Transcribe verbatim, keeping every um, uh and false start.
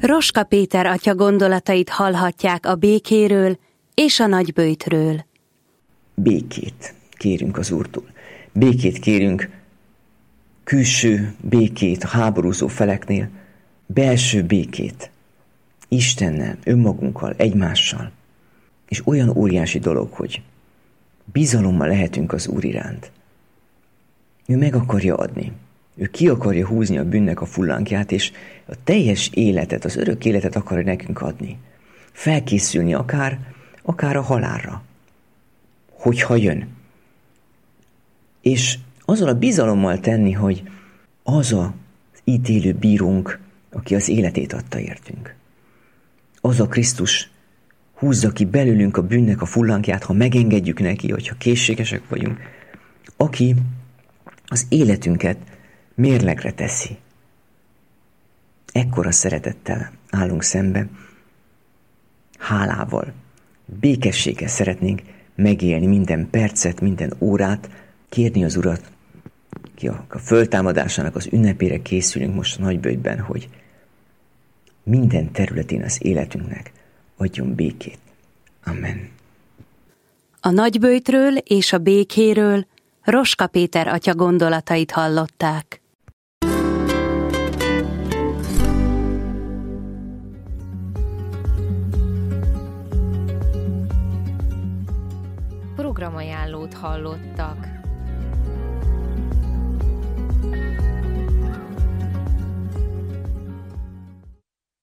Roska Péter atya gondolatait hallhatják a békéről és a nagyböjtről. Békét kérünk az Úrtól. Békét kérünk, külső békét a háborúzó feleknél, belső békét Istennel, önmagunkkal, egymással. És olyan óriási dolog, hogy bizalommal lehetünk az Úr iránt. Ő meg akarja adni. Ő ki akarja húzni a bűnnek a fullánkját, és a teljes életet, az örök életet akarja nekünk adni. Felkészülni akár, akár a halálra, hogyha jön. És azzal a bizalommal tenni, hogy az az ítélő bírónk, aki az életét adta értünk. Az a Krisztus húzza ki belőlünk a bűnnek a fullánkját, ha megengedjük neki, hogyha készségesek vagyunk, aki az életünket mérlegre teszi. Ekkora szeretettel állunk szembe, hálával, békességgel szeretnénk megélni minden percet, minden órát, kérni az Urat, ki a, a föltámadásának az ünnepére készülünk most a nagyböjtben, hogy minden területén az életünknek adjon békét. Amen. A nagyböjtről és a békéről Roska Péter atya gondolatait hallották. Programajánlót hallottak.